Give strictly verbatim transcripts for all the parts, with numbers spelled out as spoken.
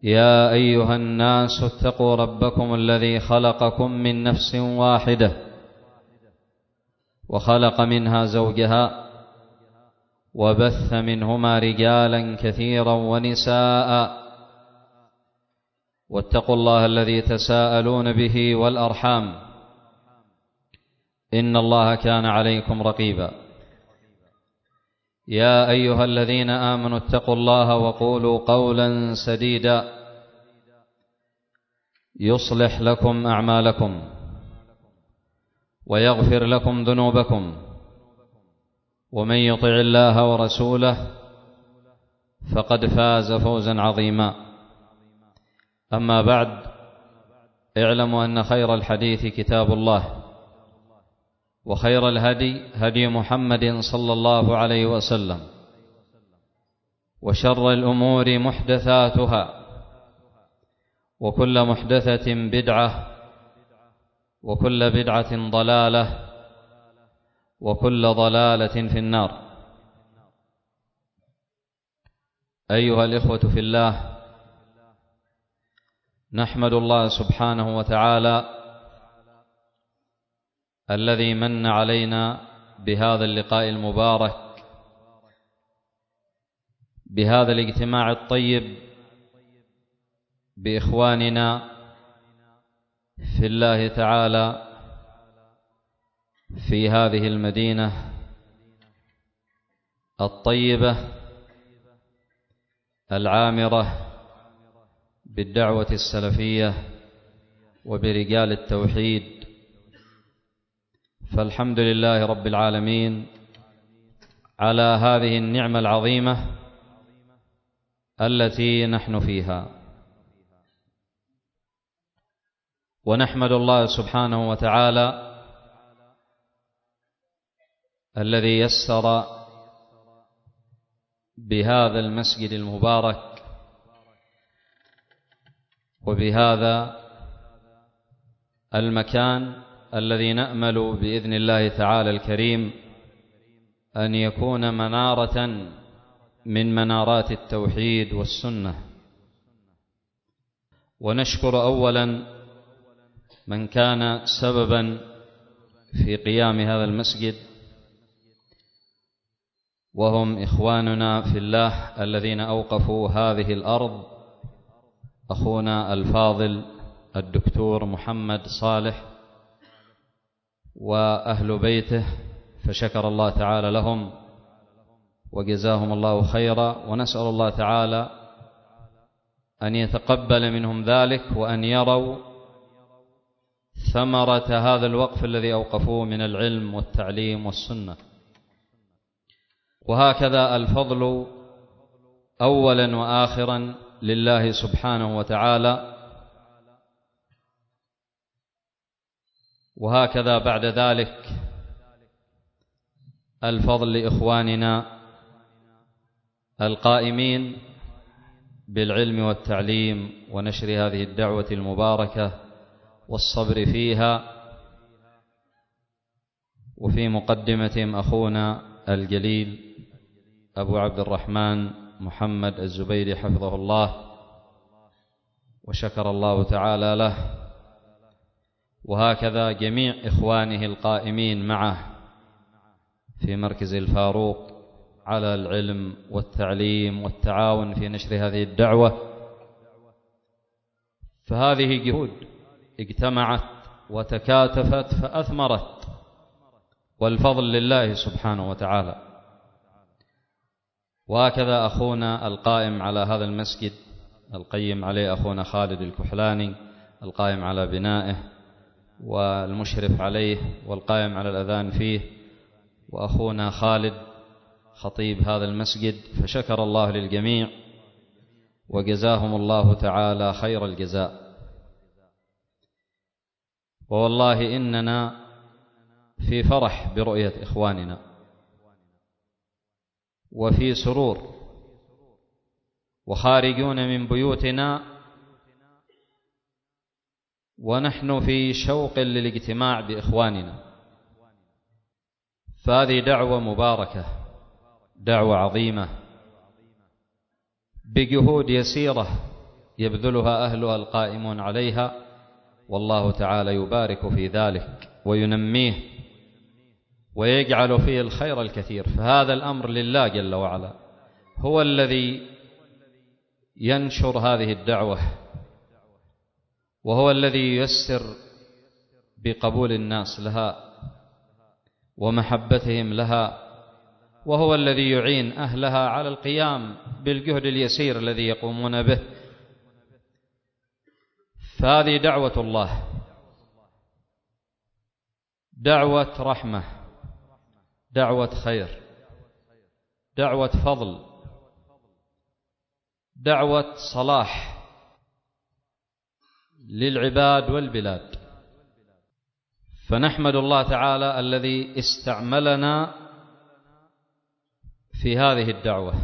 يا أيها الناس اتقوا ربكم الذي خلقكم من نفس واحدة وخلق منها زوجها وبث منهما رجالا كثيرا ونساء واتقوا الله الذي تساءلون به والأرحام إن الله كان عليكم رقيبا. يا أيها الذين آمنوا اتقوا الله وقولوا قولا سديدا يصلح لكم أعمالكم ويغفر لكم ذنوبكم ومن يطع الله ورسوله فقد فاز فوزا عظيما. أما بعد، اعلموا أن خير الحديث كتاب الله وخير الهدي هدي محمد صلى الله عليه وسلم وشر الأمور محدثاتها وكل محدثة بدعة وكل بدعة ضلالة وكل ضلالة في النار. أيها الإخوة في الله، نحمد الله سبحانه وتعالى الذي من علينا بهذا اللقاء المبارك، بهذا الاجتماع الطيب بإخواننا في الله تعالى في هذه المدينة الطيبة العامرة بالدعوة السلفية وبرجال التوحيد. فالحمد لله رب العالمين على هذه النعمة العظيمة التي نحن فيها، ونحمد الله سبحانه وتعالى الذي يسر بهذا المسجد المبارك وبهذا المكان الذي نأمل بإذن الله تعالى الكريم أن يكون منارة من منارات التوحيد والسنة. ونشكر أولا من كان سببا في قيام هذا المسجد، وهم إخواننا في الله الذين أوقفوا هذه الأرض، أخونا الفاضل الدكتور محمد صالح وأهل بيته، فشكر الله تعالى لهم وجزاهم الله خيرا، ونسأل الله تعالى أن يتقبل منهم ذلك وأن يروا ثمرة هذا الوقف الذي أوقفوه من العلم والتعليم والسنة. وهكذا الفضل أولا وآخرا لله سبحانه وتعالى، وهكذا بعد ذلك الفضل لإخواننا القائمين بالعلم والتعليم ونشر هذه الدعوة المباركة والصبر فيها، وفي مقدمتهم أخونا الجليل أبو عبد الرحمن محمد الزبيري حفظه الله وشكر الله تعالى له، وهكذا جميع إخوانه القائمين معه في مركز الفاروق على العلم والتعليم والتعاون في نشر هذه الدعوة. فهذه جهود اجتمعت وتكاتفت فأثمرت، والفضل لله سبحانه وتعالى. وهكذا أخونا القائم على هذا المسجد القيم عليه أخونا خالد الكحلاني، القائم على بنائه والمشرف عليه والقائم على الأذان فيه، وأخونا خالد خطيب هذا المسجد، فشكر الله للجميع وجزاهم الله تعالى خير الجزاء. ووالله إننا في فرح برؤية إخواننا وفي سرور، وخارجون من بيوتنا ونحن في شوق للاجتماع بإخواننا. فهذه دعوة مباركة، دعوة عظيمة بجهود يسيرة يبذلها أهلها القائمون عليها، والله تعالى يبارك في ذلك وينميه ويجعل فيه الخير الكثير. فهذا الأمر لله جل وعلا، هو الذي ينشر هذه الدعوة، وهو الذي ييسر بقبول الناس لها ومحبتهم لها، وهو الذي يعين أهلها على القيام بالجهد اليسير الذي يقومون به. فهذه دعوة الله، دعوة رحمة، دعوة خير، دعوة فضل، دعوة صلاح للعباد والبلاد. فنحمد الله تعالى الذي استعملنا في هذه الدعوة،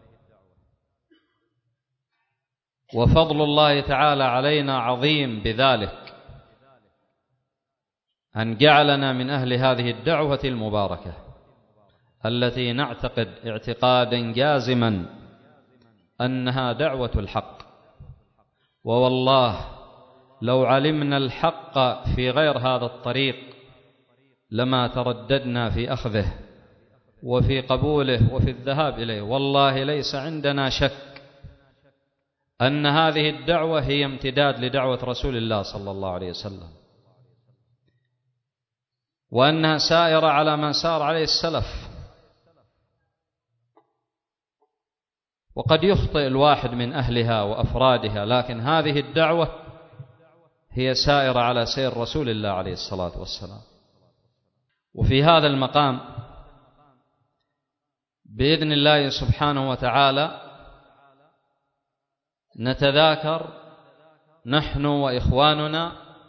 وفضل الله تعالى علينا عظيم بذلك، أن جعلنا من أهل هذه الدعوة المباركة التي نعتقد اعتقادا جازما أنها دعوة الحق. ووالله لو علمنا الحق في غير هذا الطريق لما ترددنا في أخذه وفي قبوله وفي الذهاب إليه. والله ليس عندنا شك أن هذه الدعوة هي امتداد لدعوة رسول الله صلى الله عليه وسلم، وأنها سائرة على ما سار عليه السلف. وقد يخطئ الواحد من أهلها وأفرادها، لكن هذه الدعوة هي سائرة على سير رسول الله عليه الصلاة والسلام. وفي هذا المقام بإذن الله سبحانه وتعالى نتذاكر نحن وإخواننا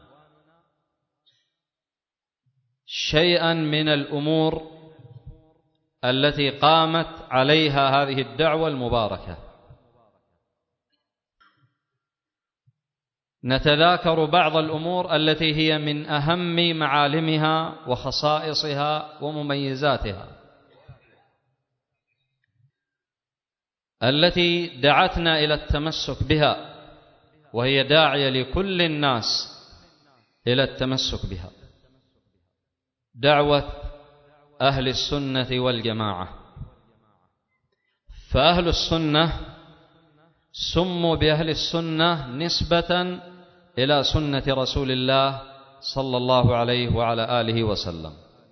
شيئا من الأمور التي قامت عليها هذه الدعوة المباركة. نتذاكر بعض الأمور التي هي من أهم معالمها وخصائصها ومميزاتها، التي دعتنا إلى التمسك بها، وهي داعية لكل الناس إلى التمسك بها، دعوة أهل السنة والجماعة. فأهل السنة سموا بأهل السنة نسبة إلى سنة رسول الله صلى الله عليه وعلى آله وسلم.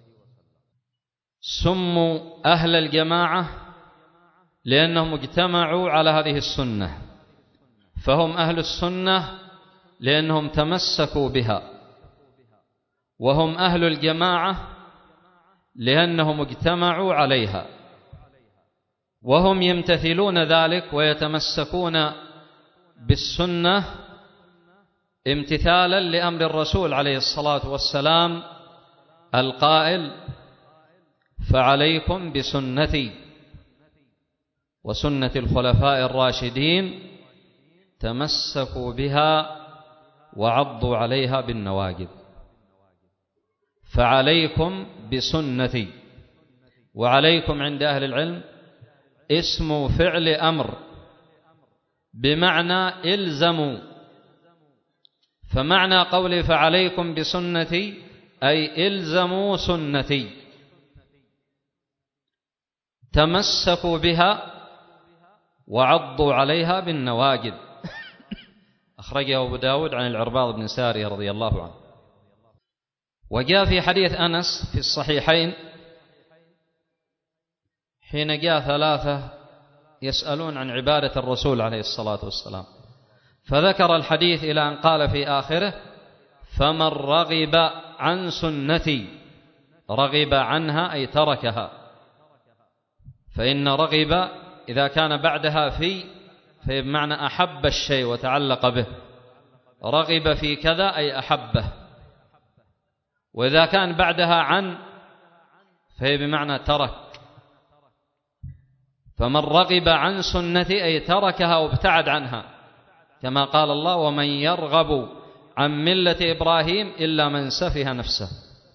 سموا أهل الجماعة لأنهم اجتمعوا على هذه السنة، فهم أهل السنة لأنهم تمسكوا بها، وهم أهل الجماعة لأنهم اجتمعوا عليها، وهم يمتثلون ذلك ويتمسكون بالسنة امتثالا لأمر الرسول عليه الصلاة والسلام القائل: فعليكم بسنتي وسنة الخلفاء الراشدين تمسكوا بها وعضوا عليها بالنواجذ. فعليكم بسنتي، وعليكم عند أهل العلم اسم فعل أمر بمعنى إلزموا. فمعنى قولي فعليكم بسنتي أي إلزموا سنتي، تمسكوا بها وعضوا عليها بالنواجذ. أخرجه أبو داود عن العرباض بن سارية رضي الله عنه. وجاء في حديث أنس في الصحيحين حين جاء ثلاثة يسألون عن عبادة الرسول عليه الصلاة والسلام، فذكر الحديث إلى أن قال في آخره: فمن رغب عن سنتي، رغب عنها أي تركها، فإن رغب إذا كان بعدها في في بمعنى أحب الشيء وتعلق به، رغب في كذا أي أحبه، وإذا كان بعدها عن فهي بمعنى ترك. فمن رغب عن سنتي أي تركها وابتعد عنها، كما قال الله: ومن يرغب عن ملة إبراهيم إلا من سفه نفسه.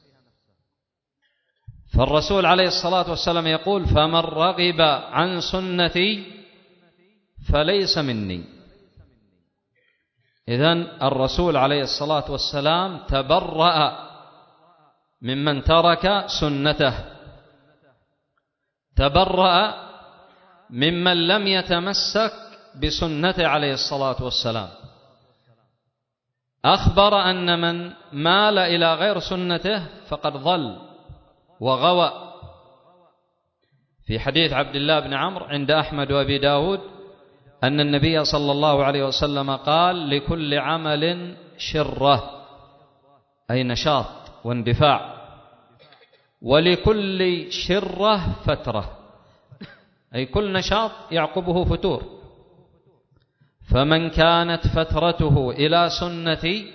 فالرسول عليه الصلاة والسلام يقول: فمن رغب عن سنتي فليس مني. إذن الرسول عليه الصلاة والسلام تبرأ ممن ترك سنته، تبرأ ممن لم يتمسك بسنته عليه الصلاة والسلام. أخبر أن من مال إلى غير سنته فقد ضل وغوى. في حديث عبد الله بن عمرو عند أحمد وأبي داود أن النبي صلى الله عليه وسلم قال: لكل عمل شرة، أي نشاط واندفاع، ولكل شرة فترة، أي كل نشاط يعقبه فتور. فمن كانت فترته إلى سنتي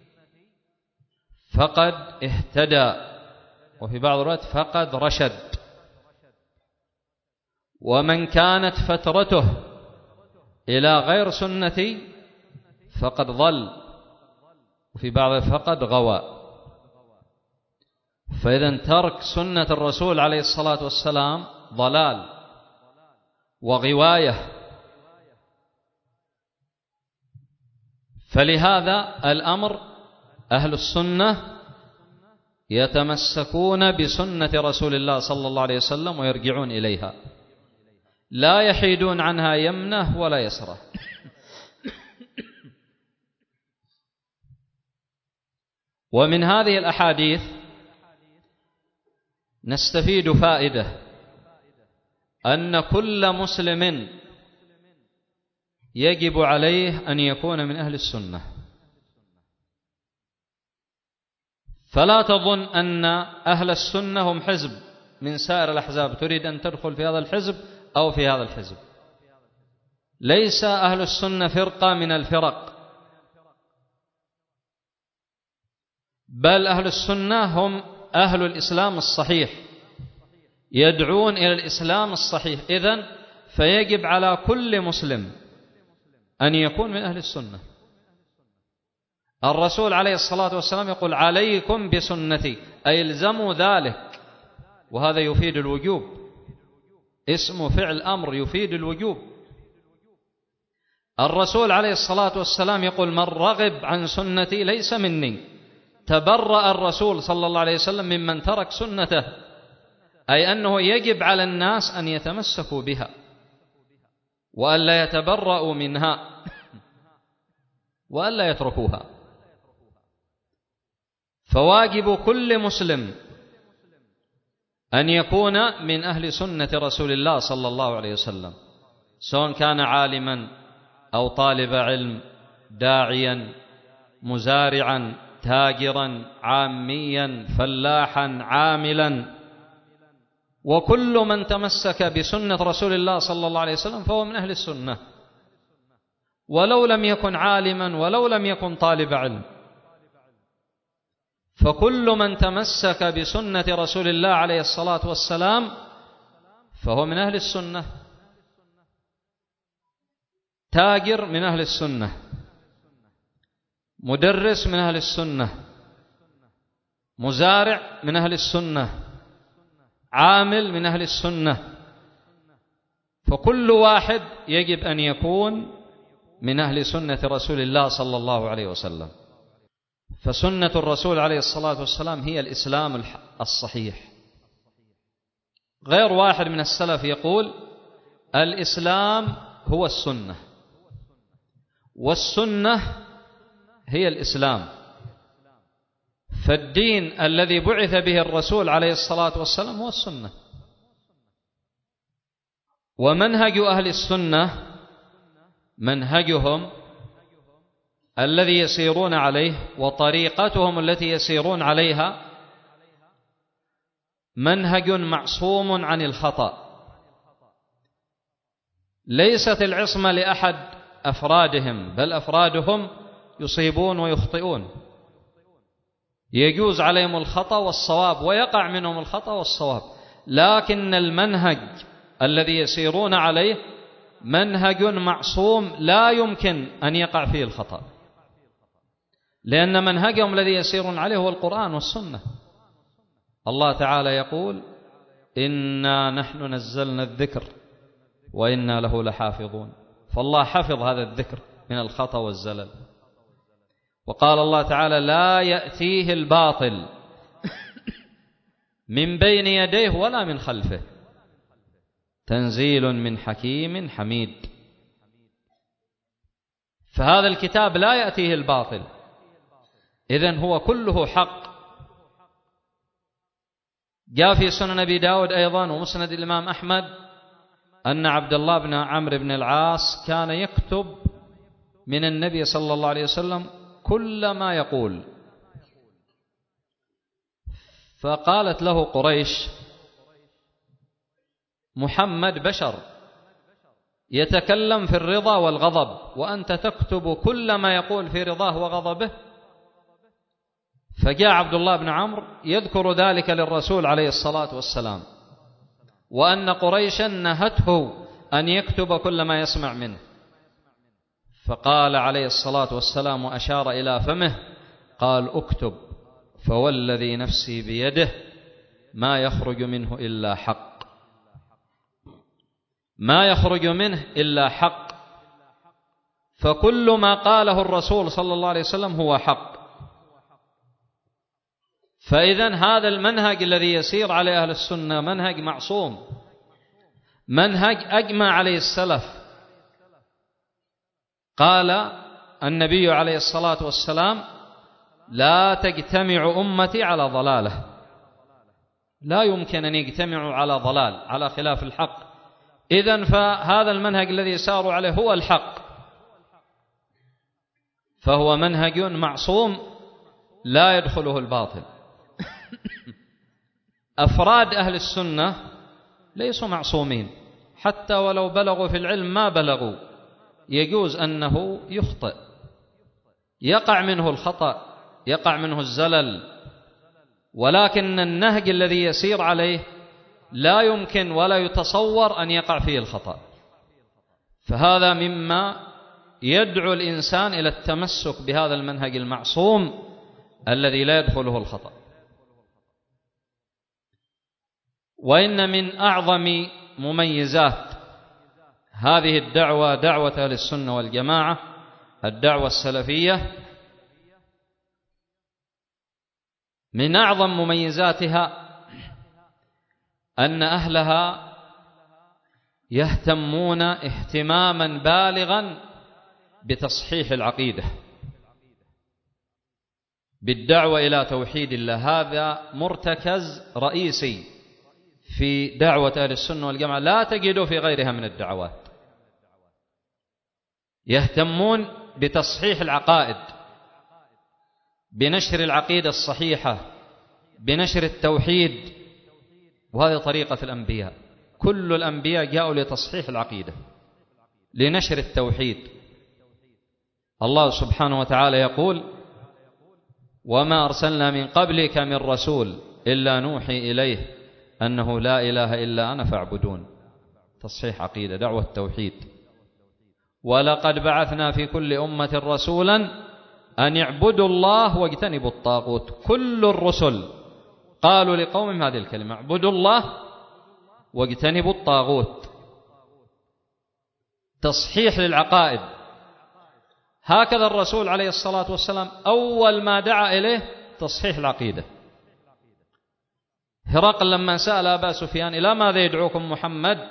فقد اهتدى، وفي بعض الوقت فقد رشد. ومن كانت فترته إلى غير سنتي فقد ضل، وفي بعض فقد غوى. فإذا ترك سنة الرسول عليه الصلاة والسلام ضلال وغواية. فلهذا الأمر أهل السنة يتمسكون بسنة رسول الله صلى الله عليه وسلم ويرجعون إليها، لا يحيدون عنها يمنة ولا يسرة. ومن هذه الأحاديث نستفيد فائدة أن كل مسلم يجب عليه أن يكون من أهل السنة. فلا تظن أن أهل السنة هم حزب من سائر الأحزاب تريد أن تدخل في هذا الحزب أو في هذا الحزب. ليس أهل السنة فرقة من الفرق، بل أهل السنة هم أهل الإسلام الصحيح، يدعون إلى الإسلام الصحيح. إذن فيجب على كل مسلم أن يكون من أهل السنة. الرسول عليه الصلاة والسلام يقول: عليكم بسنتي، أي الزموا ذلك، وهذا يفيد الوجوب، اسم فعل أمر يفيد الوجوب. الرسول عليه الصلاة والسلام يقول: من رغب عن سنتي ليس مني. تبرأ الرسول صلى الله عليه وسلم ممن ترك سنته، أي أنه يجب على الناس أن يتمسكوا بها وألا يتبرأوا منها وألا يتركوها. فواجب كل مسلم أن يكون من أهل سنة رسول الله صلى الله عليه وسلم، سواء كان عالما أو طالب علم، داعيا، مزارعا، تاجرا، عاميا، فلاحا، عاملا. وكل من تمسك بسنة رسول الله صلى الله عليه وسلم فهو من أهل السنة، ولو لم يكن عالما ولو لم يكن طالب علم. فكل من تمسك بسنة رسول الله عليه الصلاة والسلام فهو من أهل السنة. تاجر من أهل السنة، مدرس من أهل السنة، مزارع من أهل السنة، عامل من أهل السنة. فكل واحد يجب أن يكون من أهل سنة رسول الله صلى الله عليه وسلم. فسنة الرسول عليه الصلاة والسلام هي الإسلام الصحيح. غير واحد من السلف يقول: الإسلام هو السنة، والسنة هي الإسلام. فالدين الذي بعث به الرسول عليه الصلاة والسلام هو السنة. ومنهج أهل السنة منهجهم الذي يسيرون عليه، وطريقتهم التي يسيرون عليها منهج معصوم عن الخطأ. ليست العصمة لأحد أفرادهم، بل أفرادهم يصيبون ويخطئون، يجوز عليهم الخطأ والصواب، ويقع منهم الخطأ والصواب. لكن المنهج الذي يسيرون عليه منهج معصوم لا يمكن أن يقع فيه الخطأ، لأن منهجهم الذي يسيرون عليه هو القرآن والسنة. الله تعالى يقول: إنا نحن نزلنا الذكر وإنا له لحافظون. فالله حفظ هذا الذكر من الخطأ والزلل. وقال الله تعالى: لا يأتيه الباطل من بين يديه ولا من خلفه تنزيل من حكيم حميد. فهذا الكتاب لا يأتيه الباطل، إذن هو كله حق. جاء في سنن أبي داود أيضا ومسند الإمام أحمد أن عبد الله بن عمرو بن العاص كان يكتب من النبي صلى الله عليه وسلم كل ما يقول، فقالت له قريش: محمد بشر يتكلم في الرضا والغضب، وأنت تكتب كل ما يقول في رضاه وغضبه. فجاء عبد الله بن عمرو يذكر ذلك للرسول عليه الصلاة والسلام، وأن قريشا نهته أن يكتب كل ما يسمع منه، فقال عليه الصلاة والسلام وأشار إلى فمه، قال: اكتب، فوالذي نفسي بيده ما يخرج منه إلا حق، ما يخرج منه إلا حق. فكل ما قاله الرسول صلى الله عليه وسلم هو حق. فإذن هذا المنهج الذي يسير عليه أهل السنة منهج معصوم، منهج أجمع عليه السلف. قال النبي عليه الصلاة والسلام: لا تجتمع أمتي على ضلالة. لا يمكن أن يجتمعوا على ضلال، على خلاف الحق. إذن فهذا المنهج الذي ساروا عليه هو الحق، فهو منهج معصوم لا يدخله الباطل. أفراد أهل السنة ليسوا معصومين، حتى ولو بلغوا في العلم ما بلغوا، يجوز أنه يخطئ، يقع منه الخطأ، يقع منه الزلل، ولكن النهج الذي يسير عليه لا يمكن ولا يتصور أن يقع فيه الخطأ. فهذا مما يدعو الإنسان إلى التمسك بهذا المنهج المعصوم الذي لا يدخله الخطأ. وإن من أعظم مميزات هذه الدعوة، دعوة أهل السنة والجماعة، الدعوة السلفية، من أعظم مميزاتها أن أهلها يهتمون اهتماما بالغا بتصحيح العقيدة، بالدعوة إلى توحيد الله. هذا مرتكز رئيسي في دعوة أهل السنة والجماعة، لا تجده في غيرها من الدعوات. يهتمون بتصحيح العقائد، بنشر العقيدة الصحيحة، بنشر التوحيد. وهذه طريقة الأنبياء، كل الأنبياء جاءوا لتصحيح العقيدة، لنشر التوحيد. الله سبحانه وتعالى يقول: وما أرسلنا من قبلك من رسول إلا نوحي إليه أنه لا إله إلا أنا فاعبدون. تصحيح عقيدة، دعوة التوحيد. ولقد بعثنا في كل أمة رسولا أن يعبدوا الله واجتنبوا الطاغوت. كل الرسل قالوا لقومهم هذه الكلمة: اعبدوا الله واجتنبوا الطاغوت. تصحيح للعقائد. هكذا الرسول عليه الصلاة والسلام أول ما دعا إليه تصحيح العقيدة. هرقل لما سأل أبا سفيان: إلى ماذا يدعوكم محمد؟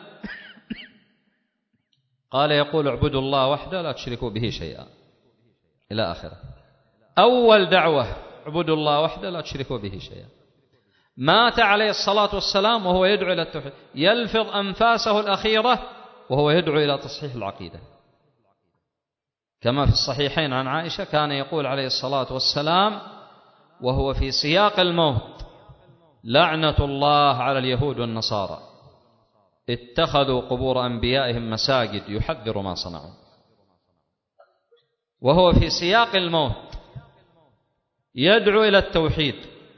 قال: يقول اعبدوا الله وحده لا تشركوا به شيئا، إلى آخره. أول دعوة اعبدوا الله وحده لا تشركوا به شيئا. مات عليه الصلاة والسلام وهو يدعو إلى التوحيد، يلفظ أنفاسه الأخيرة وهو يدعو إلى تصحيح العقيدة. كما في الصحيحين عن عائشة كان يقول عليه الصلاة والسلام وهو في سياق الموت: لعنة الله على اليهود والنصارى اتخذوا قبور أنبيائهم مساجد يحذر ما صنعوا. وهو في سياق الموت يدعو إلى التوحيد.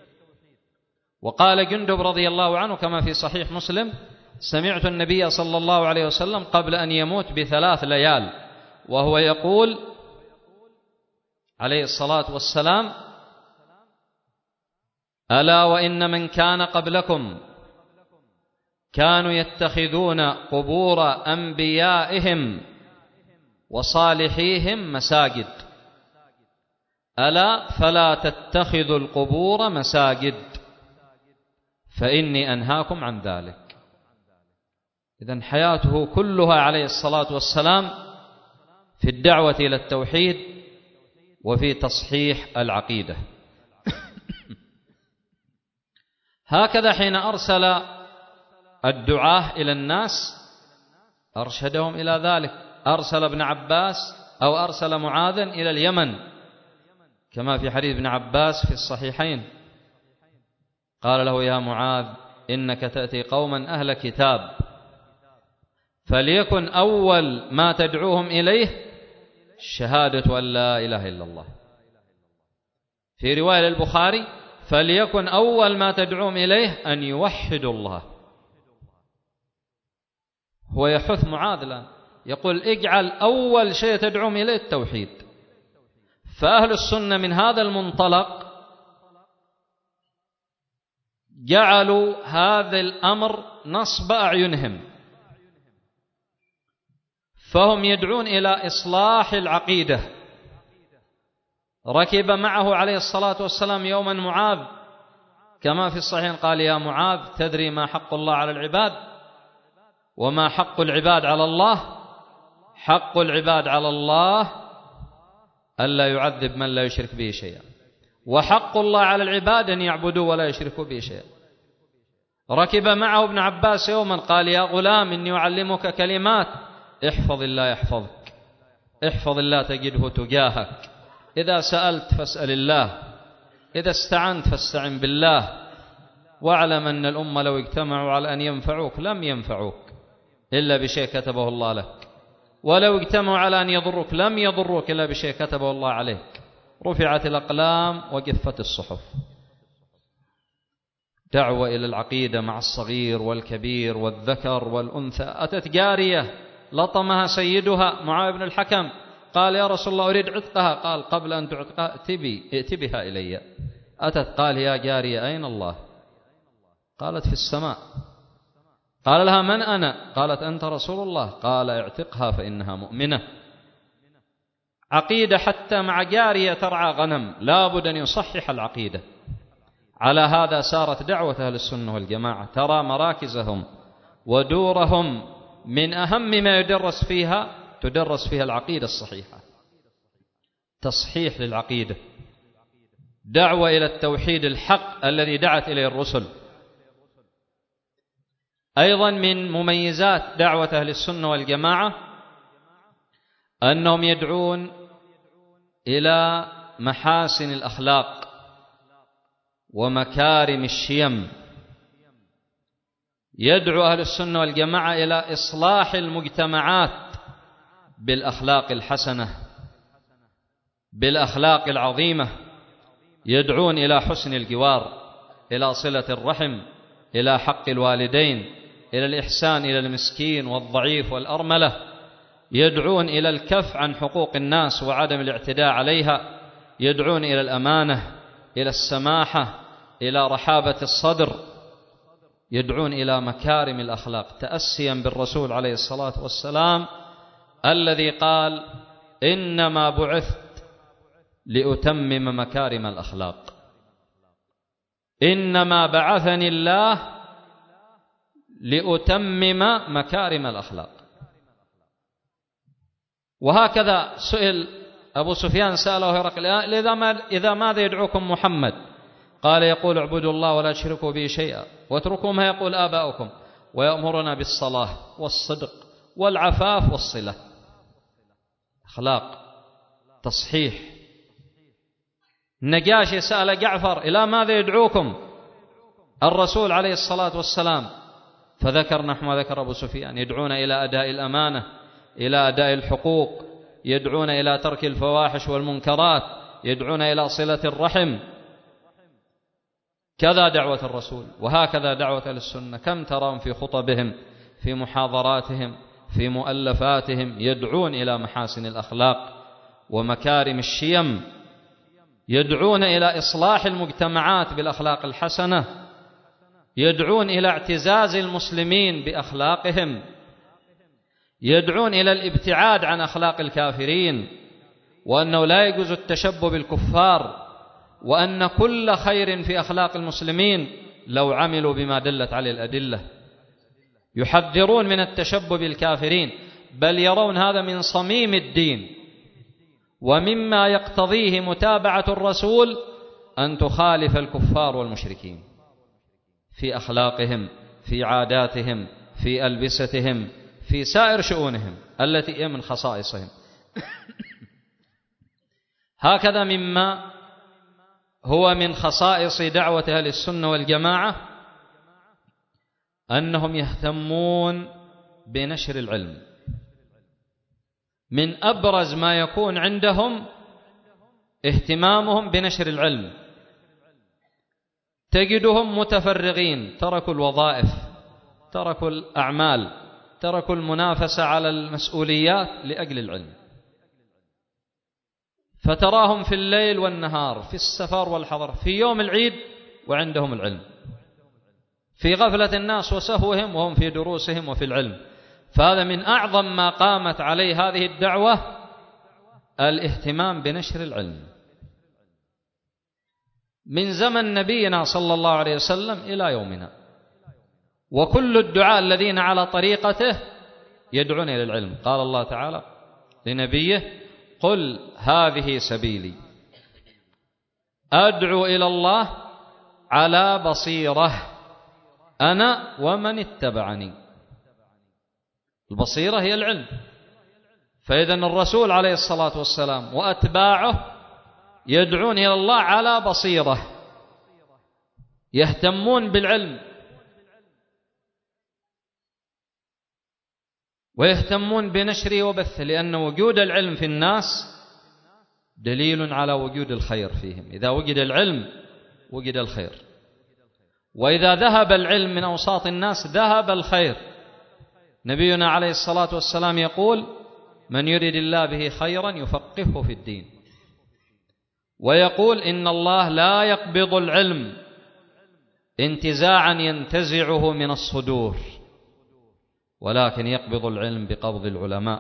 وقال جندب رضي الله عنه كما في صحيح مسلم: سمعت النبي صلى الله عليه وسلم قبل أن يموت بثلاث ليال وهو يقول عليه الصلاة والسلام: ألا وإن من كان قبلكم كانوا يتخذون قبور أنبيائهم وصالحيهم مساجد، ألا فلا تتخذوا القبور مساجد فإني أنهاكم عن ذلك. إذن حياته كلها عليه الصلاة والسلام في الدعوة إلى التوحيد وفي تصحيح العقيدة. هكذا حين أرسل الدعاة إلى الناس أرشدهم إلى ذلك. أرسل ابن عباس أو أرسل معاذا إلى اليمن كما في حديث ابن عباس في الصحيحين، قال له: يا معاذ إنك تأتي قوما أهل كتاب فليكن أول ما تدعوهم إليه شهادة أن لا إله إلا الله. في رواية للبخاري: فليكن أول ما تدعوهم إليه أن يوحدوا الله. هو يحث معاذ الآن يقول: اجعل أول شيء تدعوهم إليه التوحيد. فأهل السنة من هذا المنطلق جعلوا هذا الأمر نصب أعينهم، فهم يدعون إلى إصلاح العقيدة. ركب معه عليه الصلاة والسلام يوما معاذ كما في الصحيح، قال: يا معاذ تدري ما حق الله على العباد وما حق العباد على الله؟ حق العباد على الله ألا يعذب من لا يشرك به شيئا، وحق الله على العباد أن يعبدوا ولا يشركوا به شيئا. ركب معه ابن عباس يوما قال: يا غلام إني أعلمك كلمات احفظ الله يحفظك، احفظ الله تجده تجاهك، إذا سألت فاسأل الله، إذا استعنت فاستعن بالله، واعلم أن الأمة لو اجتمعوا على أن ينفعوك لم ينفعوك إلا بشيء كتبه الله لك، ولو اجتمعوا على أن يضروك لم يضروك إلا بشيء كتبه الله عليك. رفعت الأقلام وجفت الصحف. دعوة إلى العقيدة مع الصغير والكبير والذكر والأنثى. أتت جارية لطمها سيدها معاذ بن الحكم، قال: يا رسول الله أريد عتقها. قال: قبل أن تعتقها ائتبي ائتبها إلي. أتت قال: يا جارية أين الله؟ قالت: في السماء. قال لها: من أنا؟ قالت: أنت رسول الله. قال: اعتقها فإنها مؤمنة. عقيدة حتى مع جارية ترعى غنم لا بد أن يصحح العقيدة. على هذا سارت دعوة أهل السنة والجماعة. ترى مراكزهم ودورهم من أهم ما يدرس فيها تدرس فيها العقيدة الصحيحة، تصحيح للعقيدة، دعوة إلى التوحيد الحق الذي دعت إليه الرسل. أيضا من مميزات دعوة أهل السنة والجماعة أنهم يدعون إلى محاسن الأخلاق ومكارم الشيم. يدعو أهل السنة والجماعة إلى إصلاح المجتمعات بالأخلاق الحسنة، بالأخلاق العظيمة. يدعون إلى حسن الجوار، إلى صلة الرحم، إلى حق الوالدين، إلى الإحسان إلى المسكين والضعيف والأرملة. يدعون إلى الكف عن حقوق الناس وعدم الاعتداء عليها. يدعون إلى الأمانة، إلى السماحة، إلى رحابة الصدر. يدعون إلى مكارم الأخلاق تأسيا بالرسول عليه الصلاة والسلام الذي قال: إنما بعثت لأتمم مكارم الأخلاق. إنما بعثني الله لأتمم مكارم الأخلاق. وهكذا سئل أبو سفيان، سأله هرقل: إذا ماذا يدعوكم محمد؟ قال: يقول: اعبدوا الله ولا تشركوا به شيئا واتركوا ما يقول آباؤكم، ويأمرنا بالصلاة والصدق والعفاف والصلة. أخلاق، تصحيح. النجاشي سأل جعفر: إلى ماذا يدعوكم الرسول عليه الصلاة والسلام؟ فذكر نحو ما ذكر أبو سفيان: يدعون إلى أداء الأمانة، إلى أداء الحقوق، يدعون إلى ترك الفواحش والمنكرات، يدعون إلى صلة الرحم. كذا دعوة الرسول، وهكذا دعوة أهل السنة. كم ترون في خطبهم، في محاضراتهم، في مؤلفاتهم يدعون إلى محاسن الأخلاق ومكارم الشيم. يدعون إلى إصلاح المجتمعات بالأخلاق الحسنة. يدعون إلى اعتزاز المسلمين بأخلاقهم. يدعون إلى الابتعاد عن أخلاق الكافرين وأنه لا يجوز التشبه بالكفار، وأن كل خير في أخلاق المسلمين لو عملوا بما دلت عليه الأدلة. يحذرون من التشبه بالكافرين، بل يرون هذا من صميم الدين، ومما يقتضيه متابعة الرسول أن تخالف الكفار والمشركين في أخلاقهم، في عاداتهم، في ألبستهم، في سائر شؤونهم التي هي من خصائصهم. هكذا مما هو من خصائص دعوة أهل السنة والجماعة أنهم يهتمون بنشر العلم. من أبرز ما يكون عندهم اهتمامهم بنشر العلم. تجدهم متفرغين، تركوا الوظائف، تركوا الأعمال، تركوا المنافسة على المسؤوليات لأجل العلم، فتراهم في الليل والنهار، في السفر والحضر، في يوم العيد وعندهم العلم، في غفلة الناس وسهوهم وهم في دروسهم وفي العلم. فهذا من أعظم ما قامت عليه هذه الدعوة، الاهتمام بنشر العلم، من زمن نبينا صلى الله عليه وسلم إلى يومنا. وكل الدعاء الذين على طريقته يدعون إلى العلم. قال الله تعالى لنبيه: قل هذه سبيلي أدعو إلى الله على بصيرة أنا ومن اتبعني. البصيرة هي العلم. فإذن الرسول عليه الصلاة والسلام وأتباعه يدعون إلى الله على بصيرة، يهتمون بالعلم ويهتمون بنشره وبثه، لأن وجود العلم في الناس دليل على وجود الخير فيهم. إذا وجد العلم وجد الخير، وإذا ذهب العلم من أوساط الناس ذهب الخير. نبينا عليه الصلاة والسلام يقول: من يريد الله به خيرا يفقهه في الدين. ويقول: إن الله لا يقبض العلم انتزاعا ينتزعه من الصدور، ولكن يقبض العلم بقبض العلماء،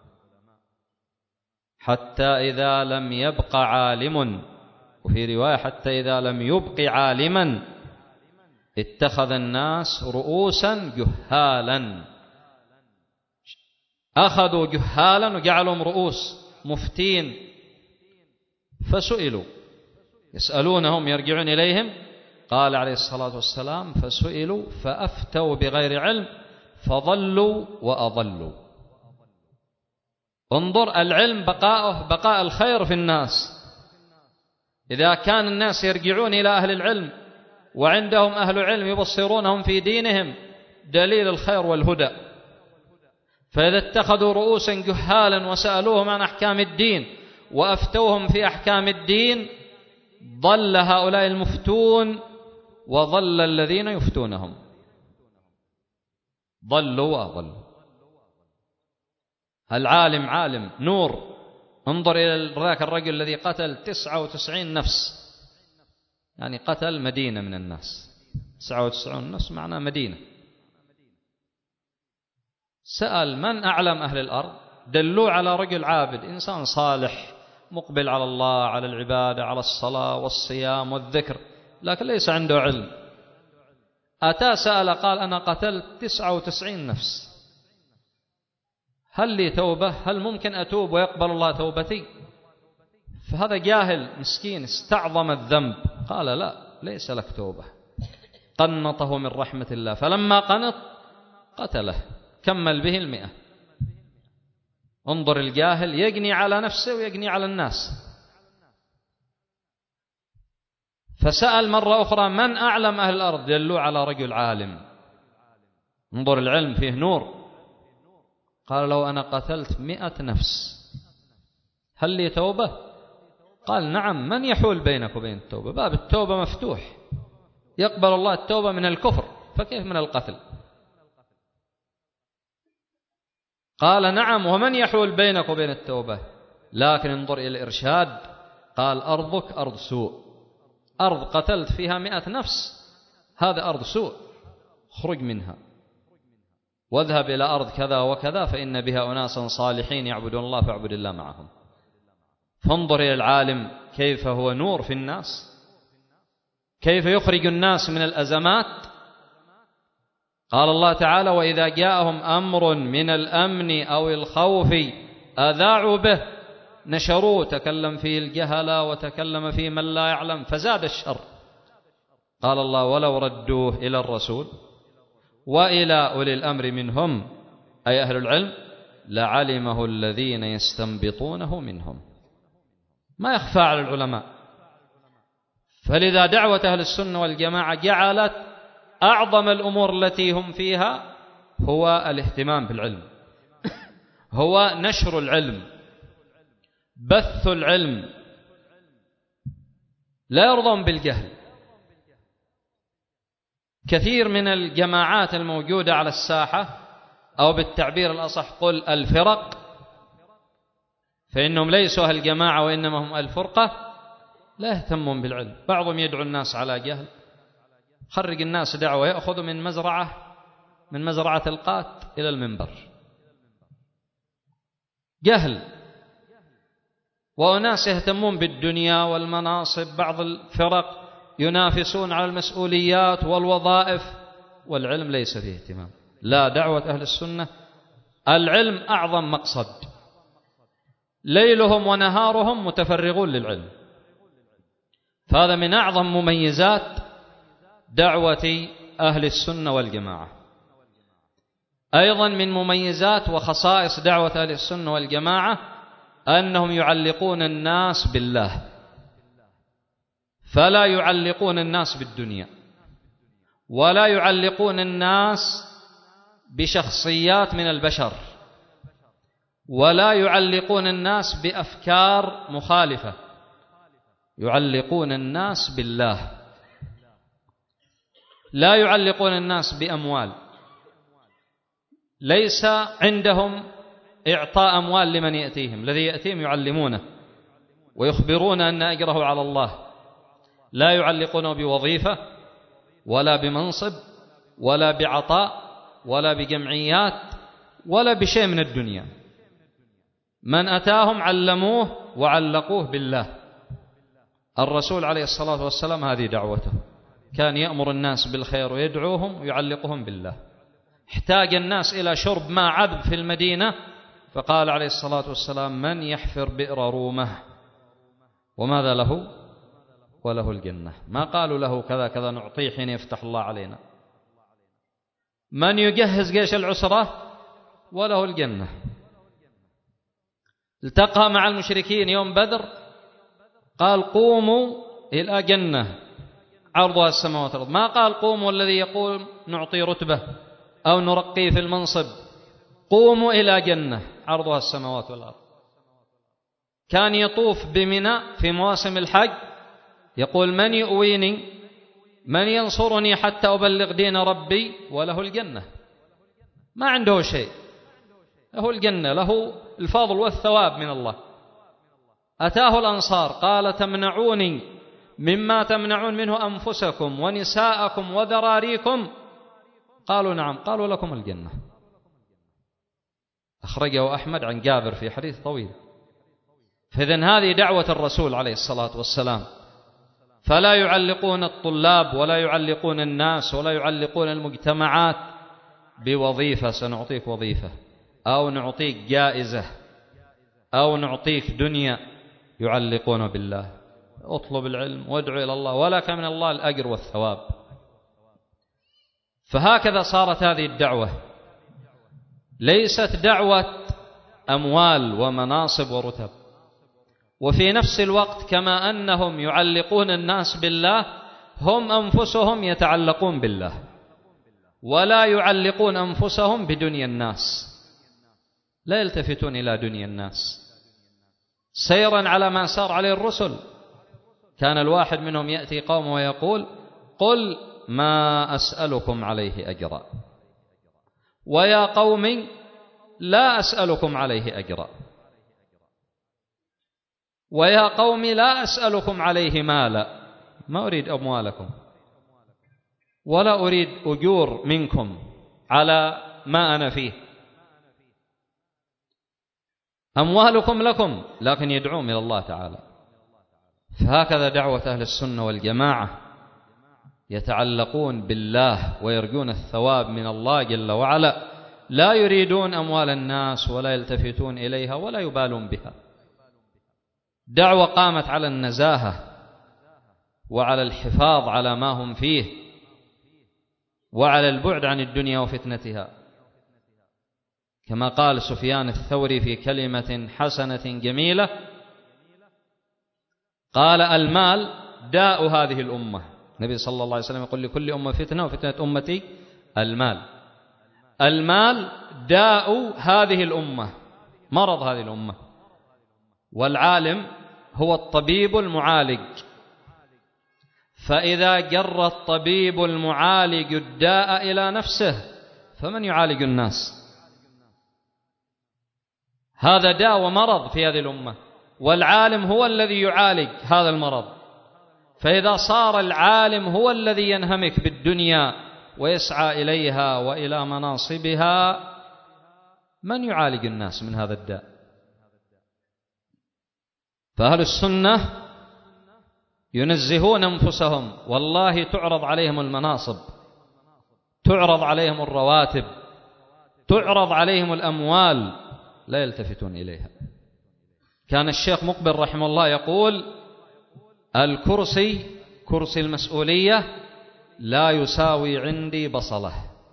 حتى إذا لم يبق عالم، وفي رواية حتى إذا لم يبق عالما اتخذ الناس رؤوسا جهالا. أخذوا جهالا وجعلهم رؤوس مفتين، فسئلوا، يسألونهم يرجعون إليهم. قال عليه الصلاة والسلام: فسئلوا فأفتوا بغير علم فضلوا وأضلوا. انظر، العلم بقاؤه بقاء الخير في الناس. إذا كان الناس يرجعون إلى أهل العلم وعندهم أهل علم يبصرونهم في دينهم، دليل الخير والهدى. فإذا اتخذوا رؤوسا جهالا وسألوهم عن أحكام الدين وأفتوهم في أحكام الدين، ضل هؤلاء المفتون وضل الذين يفتونهم، ضلوا وأضلوا. العالم عالم نور. انظر إلى ذاك الرجل الذي قتل تسعة وتسعين نفس، يعني قتل مدينة من الناس. تسعة وتسعين نفس معناه مدينة. سأل: من أعلم أهل الأرض؟ دلوا على رجل عابد، إنسان صالح مقبل على الله، على العبادة، على الصلاة والصيام والذكر، لكن ليس عنده علم. أتى سأل قال: أنا قتلت تسعة وتسعين نفس، هل لي توبة؟ هل ممكن أتوب ويقبل الله توبتي؟ فهذا جاهل مسكين استعظم الذنب. قال: لا، ليس لك توبة. قنطه من رحمة الله، فلما قنط قتله، كمل به المئة. انظر، الجاهل يجني على نفسه ويجني على الناس. فسأل مرة أخرى: من أعلم أهل الأرض؟ دلوا على رجل عالم. انظر، العلم فيه نور. قال: لو أنا قتلت مئة نفس هل لي توبة؟ قال: نعم. من يحول بينك وبين التوبة؟ باب التوبة مفتوح، يقبل الله التوبة من الكفر، فكيف من القتل؟ قال: نعم. ومن يحول بينك وبين التوبة؟ لكن انظر إلى الإرشاد. قال: أرضك أرض سوء، أرض قتلت فيها مئة نفس، هذا أرض سوء، خرج منها واذهب إلى أرض كذا وكذا فإن بها أناسا صالحين يعبدون الله فاعبد الله معهم. فانظر إلى العالم كيف هو نور في الناس، كيف يخرج الناس من الأزمات. قال الله تعالى: وإذا جاءهم أمر من الأمن أو الخوف أذاعوا به نشروه، تكلم فيه الجهلة وتكلم فيه من لا يعلم فزاد الشر. قال الله: ولو ردوه إلى الرسول وإلى أولي الأمر منهم، أي أهل العلم، لعلمه الذين يستنبطونه منهم. ما يخفى على العلماء. فلذا دعوة أهل السنة والجماعة جعلت أعظم الأمور التي هم فيها هو الاهتمام بالعلم، هو نشر العلم، بث العلم، لا يرضون بالجهل. كثير من الجماعات الموجودة على الساحة، أو بالتعبير الأصح قل الفرق، فإنهم ليسوا أهل الجماعة وإنما هم الفرقة، لا يهتمون بالعلم. بعضهم يدعو الناس على جهل، خرج الناس دعوة يأخذ من مزرعة من مزرعة القات إلى المنبر، جهل. وأناس يهتمون بالدنيا والمناصب، بعض الفرق ينافسون على المسؤوليات والوظائف، والعلم ليس فيه اهتمام. لا، دعوة أهل السنة العلم أعظم مقصد، ليلهم ونهارهم متفرغون للعلم. فهذا من أعظم مميزات دعوة أهل السنة والجماعة. أيضا من مميزات وخصائص دعوة أهل السنة والجماعة أنهم يعلقون الناس بالله، فلا يعلقون الناس بالدنيا، ولا يعلقون الناس بشخصيات من البشر، ولا يعلقون الناس بأفكار مخالفة، يعلقون الناس بالله. لا يعلقون الناس بأموال، ليس عندهم إعطاء أموال لمن يأتيهم، الذي يأتيهم يعلمونه ويخبرون أن أجره على الله. لا يعلقونه بوظيفة ولا بمنصب ولا بعطاء ولا بجمعيات ولا بشيء من الدنيا. من أتاهم علموه وعلقوه بالله. الرسول عليه الصلاة والسلام هذه دعوته، كان يأمر الناس بالخير ويدعوهم ويعلقهم بالله. احتاج الناس إلى شرب ماء عذب في المدينة، فقال عليه الصلاة والسلام: من يحفر بئر رومه وماذا له؟ وله الجنة. ما قالوا له كذا كذا نعطيه حين يفتح الله علينا. من يجهز جيش العسرة وله الجنة. التقى مع المشركين يوم بدر، قال: قوموا إلى جنة عرضها السماوات والأرض. ما قال: قوموا الذي يقول نعطي رتبة أو نرقيه في المنصب، قوموا إلى جنة عرضها السماوات والأرض. كان يطوف بمنى في مواسم الحج يقول: من يؤويني، من ينصرني حتى أبلغ دين ربي، وله الجنة. ما عنده شيء، له الجنة، له الفضل والثواب من الله. أتاه الأنصار قال: تمنعوني مما تمنعون منه أنفسكم ونساءكم وذراريكم؟ قالوا: نعم. قالوا: لكم الجنة. أخرجه أحمد عن جابر في حديث طويل. فإذن هذه دعوة الرسول عليه الصلاة والسلام. فلا يعلقون الطلاب ولا يعلقون الناس ولا يعلقون المجتمعات بوظيفة، سنعطيك وظيفة أو نعطيك جائزة أو نعطيك دنيا. يعلقون بالله: اطلب العلم وادعو إلى الله ولك من الله الأجر والثواب. فهكذا صارت هذه الدعوة، ليست دعوة أموال ومناصب ورتب. وفي نفس الوقت كما أنهم يعلقون الناس بالله، هم أنفسهم يتعلقون بالله، ولا يعلقون أنفسهم بدنيا الناس، لا يلتفتون إلى دنيا الناس، سيرا على ما سار عليه الرسل. كان الواحد منهم يأتي قومه ويقول: قل ما أسألكم عليه أجرا، ويا قوم لا أسألكم عليه أجرا، ويا قوم لا أسألكم عليه مالا، ما أريد أموالكم ولا أريد أجور منكم على ما أنا فيه. أموالكم لكم، لكن يدعون إلى الله تعالى. فهكذا دعوة أهل السنة والجماعة، يتعلقون بالله ويرجون الثواب من الله جل وعلا، لا يريدون أموال الناس ولا يلتفتون إليها ولا يبالون بها. دعوة قامت على النزاهة وعلى الحفاظ على ما هم فيه وعلى البعد عن الدنيا وفتنتها، كما قال سفيان الثوري في كلمة حسنة جميلة، قال: المال داء هذه الأمة. النبي صلى الله عليه وسلم يقول: لكل أمة فتنة وفتنة أمتي المال. المال داء هذه الأمة، مرض هذه الأمة. والعالم هو الطبيب المعالج، فإذا جر الطبيب المعالج الداء إلى نفسه فمن يعالج الناس؟ هذا داء ومرض في هذه الأمة، والعالم هو الذي يعالج هذا المرض. فإذا صار العالم هو الذي ينهمك بالدنيا ويسعى إليها وإلى مناصبها، من يعالج الناس من هذا الداء؟ فأهل السنة ينزهون أنفسهم، والله تعرض عليهم المناصب، تعرض عليهم الرواتب، تعرض عليهم الأموال، لا يلتفتون إليها. كان الشيخ مقبل رحمه الله يقول: الكرسي، كرسي المسؤولية، لا يساوي عندي بصلة،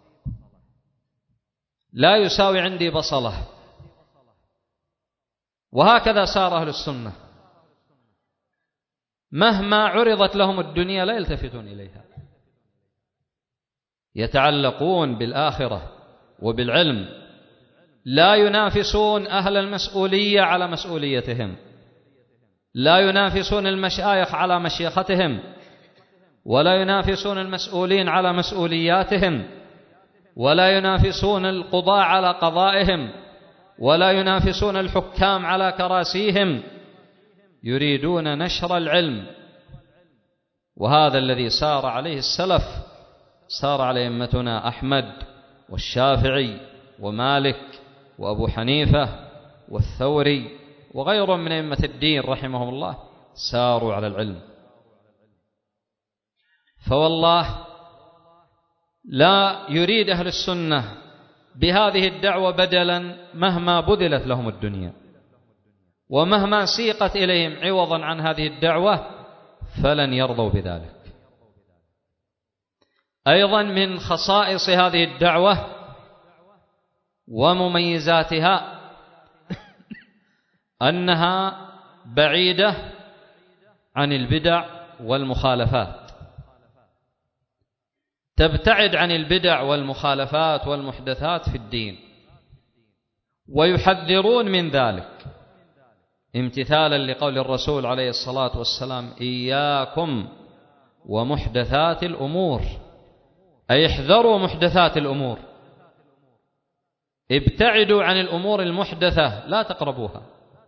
لا يساوي عندي بصلة. وهكذا سار أهل السنة، مهما عرضت لهم الدنيا لا يلتفتون إليها، يتعلقون بالآخرة وبالعلم، لا ينافسون أهل المسؤولية على مسؤوليتهم، لا ينافسون المشايخ على مشيختهم، ولا ينافسون المسؤولين على مسؤولياتهم، ولا ينافسون القضاة على قضائهم، ولا ينافسون الحكام على كراسيهم، يريدون نشر العلم. وهذا الذي سار عليه السلف، سار عليه أئمتنا أحمد والشافعي ومالك وأبو حنيفة والثوري وغيرهم من أئمة الدين رحمهم الله، ساروا على العلم. فوالله لا يريد أهل السنة بهذه الدعوة بدلا مهما بذلت لهم الدنيا، ومهما سيقت إليهم عوضا عن هذه الدعوة فلن يرضوا بذلك. أيضا من خصائص هذه الدعوة ومميزاتها أنها بعيدة عن البدع والمخالفات، تبتعد عن البدع والمخالفات والمحدثات في الدين، ويحذرون من ذلك امتثالا لقول الرسول عليه الصلاة والسلام: إياكم ومحدثات الأمور، أي احذروا محدثات الأمور، ابتعدوا عن الأمور المحدثة، لا تقربوها.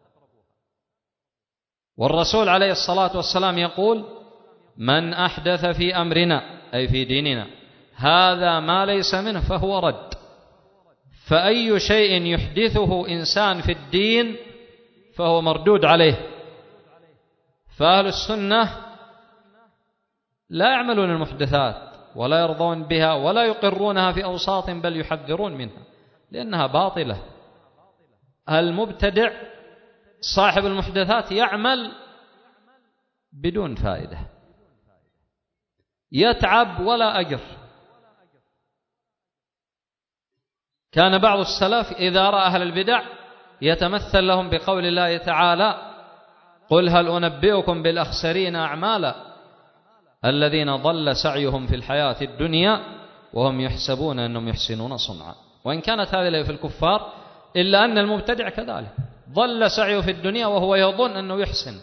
والرسول عليه الصلاة والسلام يقول: من أحدث في أمرنا، أي في ديننا، هذا ما ليس منه فهو رد. فأي شيء يحدثه إنسان في الدين فهو مردود عليه. فأهل السنة لا يعملون المحدثات ولا يرضون بها ولا يقرونها في أوساط، بل يحذرون منها لأنها باطلة. المبتدع صاحب المحدثات يعمل بدون فائدة، يتعب ولا أجر. كان بعض السلف إذا رأى أهل البدع يتمثل لهم بقول الله تعالى: قل هل أنبئكم بالأخسرين أعمالا الذين ضل سعيهم في الحياة الدنيا وهم يحسبون أنهم يحسنون صنعا. وإن كانت هذه في الكفار، إلا أن المبتدع كذلك ضل سعيه في الدنيا وهو يظن أنه يحسن.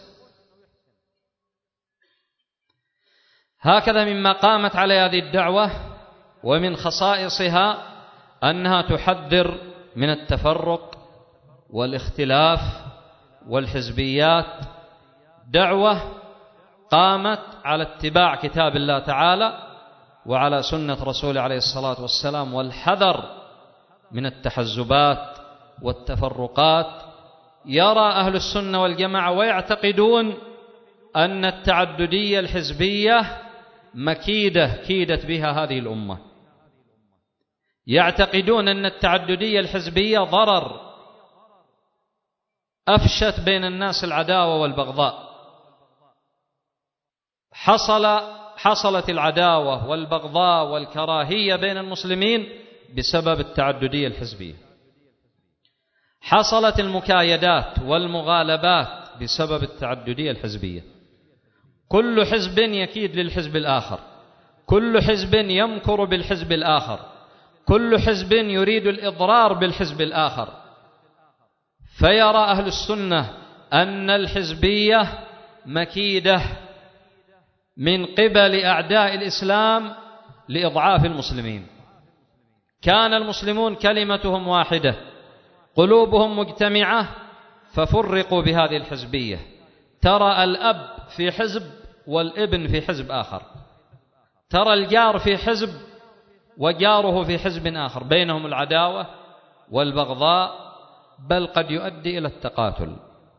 هكذا مما قامت على هذه الدعوة ومن خصائصها أنها تحذر من التفرق والاختلاف والحزبيات. دعوة قامت على اتباع كتاب الله تعالى وعلى سنة رسوله عليه الصلاة والسلام، والحذر من التحزبات والتفرقات يرى أهل السنة والجماعة ويعتقدون أن التعددية الحزبية مكيدة كيدت بها هذه الأمة، يعتقدون أن التعددية الحزبية ضرر، أفشت بين الناس العداوة والبغضاء. حصل حصلت العداوة والبغضاء والكراهية بين المسلمين بسبب التعددية الحزبية، حصلت المكايدات والمغالبات بسبب التعددية الحزبية. كل حزب يكيد للحزب الآخر، كل حزب يمكر بالحزب الآخر، كل حزب يريد الإضرار بالحزب الآخر. فيرى أهل السنة أن الحزبية مكيدة من قبل أعداء الإسلام لإضعاف المسلمين. كان المسلمون كلمتهم واحدة، قلوبهم مجتمعة، ففرقوا بهذه الحزبية. ترى الأب في حزب والابن في حزب آخر، ترى الجار في حزب وجاره في حزب آخر، بينهم العداوة والبغضاء، بل قد يؤدي إلى التقاتل.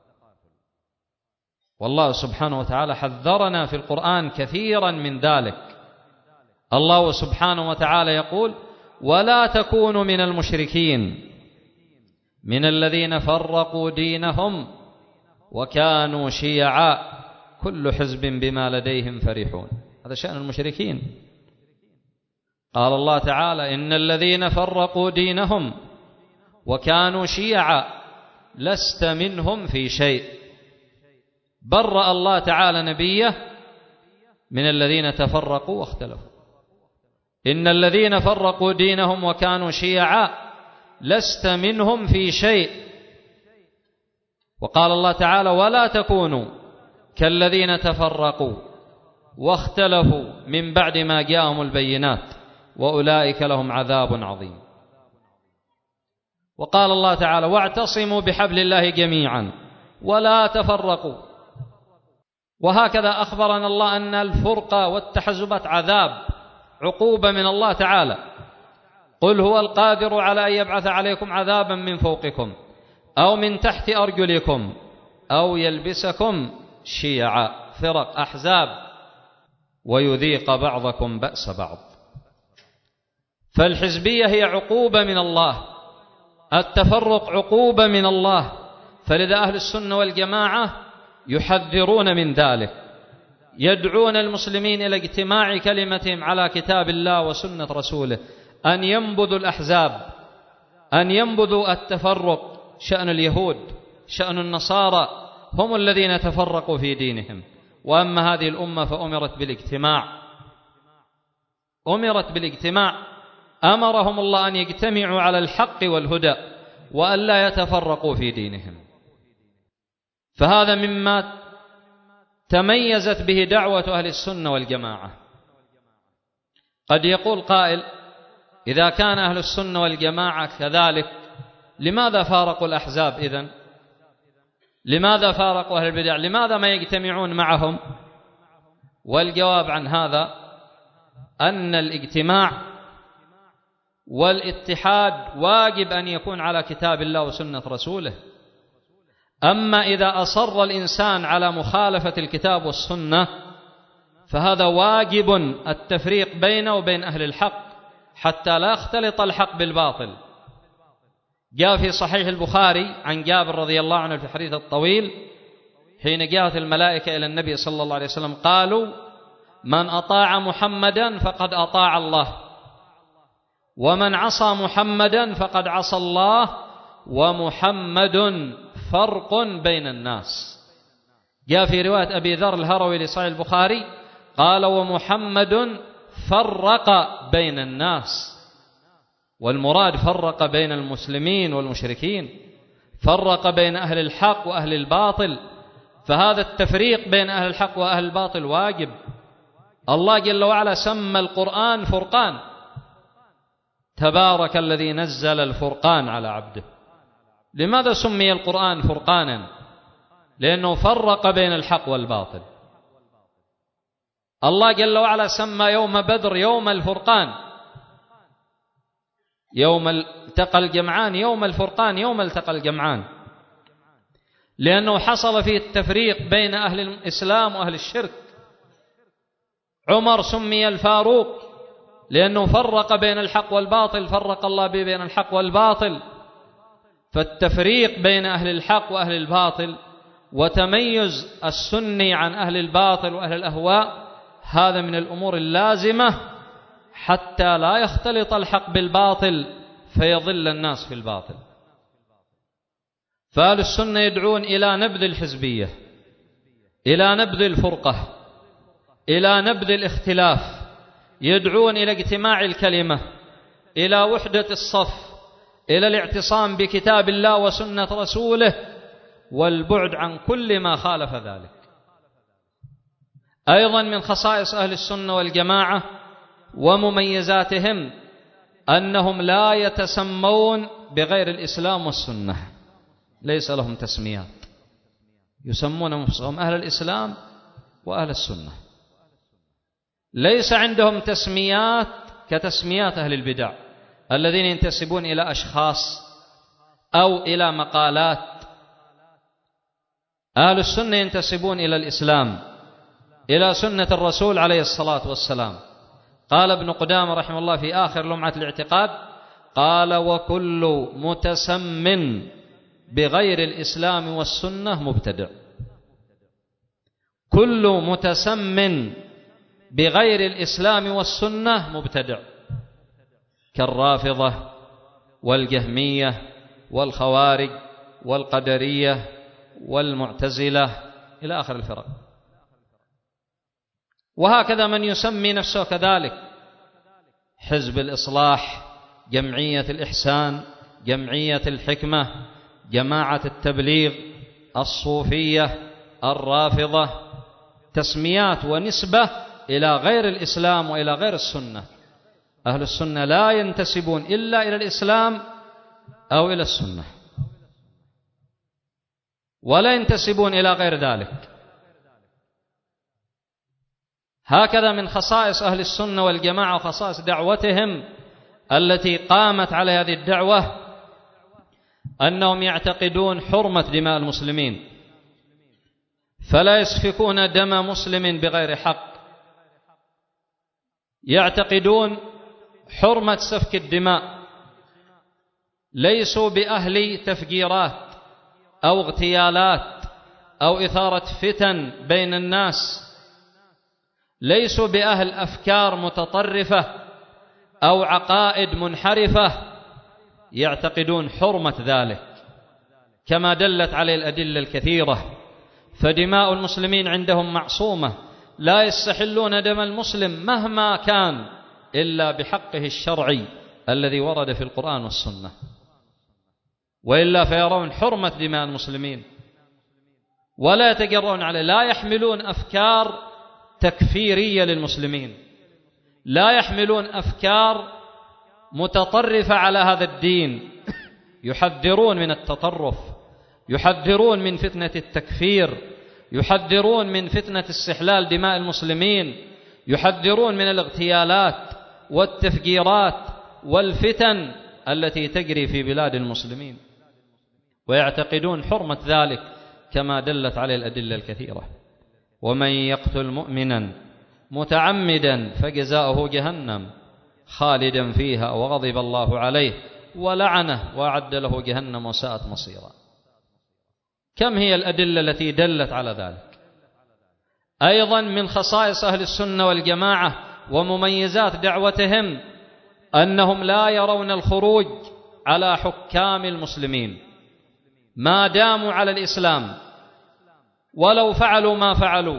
والله سبحانه وتعالى حذرنا في القرآن كثيرا من ذلك. الله سبحانه وتعالى يقول: ولا تكونوا من المشركين من الذين فرقوا دينهم وكانوا شيعا كل حزب بما لديهم فرحون. هذا شأن المشركين. قال الله تعالى: إن الذين فرقوا دينهم وكانوا شيعا لست منهم في شيء. برأ الله تعالى نبيه من الذين تفرقوا واختلفوا. إن الذين فرقوا دينهم وكانوا شيعا لست منهم في شيء. وقال الله تعالى: ولا تكونوا كالذين تفرقوا واختلفوا من بعد ما جاءهم البينات وأولئك لهم عذاب عظيم. وقال الله تعالى: واعتصموا بحبل الله جميعا ولا تفرقوا. وهكذا أخبرنا الله أن الفرقة والتحزبات عذاب، عقوبة من الله تعالى. قل هو القادر على أن يبعث عليكم عذابا من فوقكم أو من تحت أرجلكم أو يلبسكم شيعا، فرق، أحزاب، ويذيق بعضكم بأس بعض. فالحزبية هي عقوبة من الله، التفرق عقوبة من الله. فلذا أهل السنة والجماعة يحذرون من ذلك، يدعون المسلمين إلى اجتماع كلمتهم على كتاب الله وسنة رسوله، أن ينبذوا الأحزاب، أن ينبذوا التفرق. شأن اليهود، شأن النصارى، هم الذين تفرقوا في دينهم. وأما هذه الأمة فأمرت بالاجتماع، أمرت بالاجتماع، أمرهم الله أن يجتمعوا على الحق والهدى وأن لا يتفرقوا في دينهم. فهذا مما تميزت به دعوة أهل السنة والجماعة. قد يقول قائل: إذا كان أهل السنة والجماعة كذلك لماذا فارقوا الأحزاب إذن؟ لماذا فارقوا أهل البدع؟ لماذا ما يجتمعون معهم؟ والجواب عن هذا أن الاجتماع والاتحاد واجب أن يكون على كتاب الله وسنة رسوله. أما إذا أصر الإنسان على مخالفة الكتاب والسنة فهذا واجب التفريق بينه وبين أهل الحق حتى لا يختلط الحق بالباطل. جاء في صحيح البخاري عن جابر رضي الله عنه في الحديث الطويل: حين جاءت الملائكة إلى النبي صلى الله عليه وسلم قالوا: من أطاع محمدا فقد أطاع الله، ومن عصى محمدا فقد عصى الله، ومحمد فرق بين الناس. جاء في رواية أبي ذر الهروي لصحيح البخاري قال: ومحمد فرق بين الناس. والمراد فرق بين المسلمين والمشركين، فرق بين أهل الحق وأهل الباطل. فهذا التفريق بين أهل الحق وأهل الباطل واجب. الله جل وعلا سمى القرآن فرقان: تبارك الذي نزل الفرقان على عبده. لماذا سمي القرآن فرقانا؟ لأنه فرق بين الحق والباطل. الله جل وعلا سمى يوم بدر يوم الفرقان، يوم التقى الجمعان، يوم الفرقان، يوم التقى الجمعان. لأنه حصل فيه التفريق بين أهل الإسلام وأهل الشرك. عمر سمي الفاروق لأنه فرق بين الحق والباطل، فرق الله به بين الحق والباطل. فالتفريق بين أهل الحق وأهل الباطل وتميز السني عن أهل الباطل وأهل الأهواء هذا من الأمور اللازمة حتى لا يختلط الحق بالباطل فيضل الناس في الباطل. فأهل السنة يدعون إلى نبذ الحزبية، إلى نبذ الفرقة، إلى نبذ الاختلاف، يدعون إلى اجتماع الكلمة، إلى وحدة الصف، إلى الاعتصام بكتاب الله وسنة رسوله، والبعد عن كل ما خالف ذلك. أيضا من خصائص أهل السنة والجماعة ومميزاتهم أنهم لا يتسمون بغير الإسلام والسنة، ليس لهم تسميات، يسمون أنفسهم أهل الإسلام وأهل السنة. ليس عندهم تسميات كتسميات أهل البدع الذين ينتسبون إلى أشخاص أو إلى مقالات. أهل السنة ينتسبون إلى الإسلام، إلى سنة الرسول عليه الصلاة والسلام. قال ابن قدامة رحمه الله في آخر لمعة الاعتقاد، قال: وكل متسم بغير الإسلام والسنة مبتدع. كل متسم بغير الإسلام والسنة مبتدع، كالرافضة والجهمية والخوارج والقدرية والمعتزلة إلى آخر الفرق. وهكذا من يسمي نفسه كذلك: حزب الإصلاح، جمعية الإحسان، جمعية الحكمة، جماعة التبليغ، الصوفية، الرافضة، تسميات ونسبة إلى غير الإسلام وإلى غير السنة. أهل السنة لا ينتسبون إلا إلى الإسلام أو إلى السنة، ولا ينتسبون إلى غير ذلك. هكذا من خصائص أهل السنة والجماعة وخصائص دعوتهم التي قامت على هذه الدعوة أنهم يعتقدون حرمة دماء المسلمين، فلا يسفكون دم مسلم بغير حق. يعتقدون حرمة سفك الدماء، ليسوا بأهل تفجيرات أو اغتيالات أو إثارة فتن بين الناس، ليسوا بأهل أفكار متطرفة أو عقائد منحرفة، يعتقدون حرمة ذلك كما دلت عليه الأدلة الكثيرة. فدماء المسلمين عندهم معصومة، لا يستحلون دم المسلم مهما كان إلا بحقه الشرعي الذي ورد في القرآن والسنة، وإلا فيرون حرمة دماء المسلمين ولا يتجرؤون عليه. لا يحملون أفكار تكفيرية للمسلمين، لا يحملون أفكار متطرفة على هذا الدين، يحذرون من التطرف، يحذرون من فتنة التكفير، يحذرون من فتنة استحلال دماء المسلمين، يحذرون من الاغتيالات والتفجيرات والفتن التي تجري في بلاد المسلمين، ويعتقدون حرمة ذلك كما دلت عليه الأدلة الكثيرة. ومن يقتل مؤمنا متعمدا فجزاؤه جهنم خالدا فيها وغضب الله عليه ولعنه وأعد له جهنم وساءت مصيرا. كم هي الأدلة التي دلت على ذلك. أيضا من خصائص أهل السنة والجماعة ومميزات دعوتهم أنهم لا يرون الخروج على حكام المسلمين ما داموا على الإسلام، ولو فعلوا ما فعلوا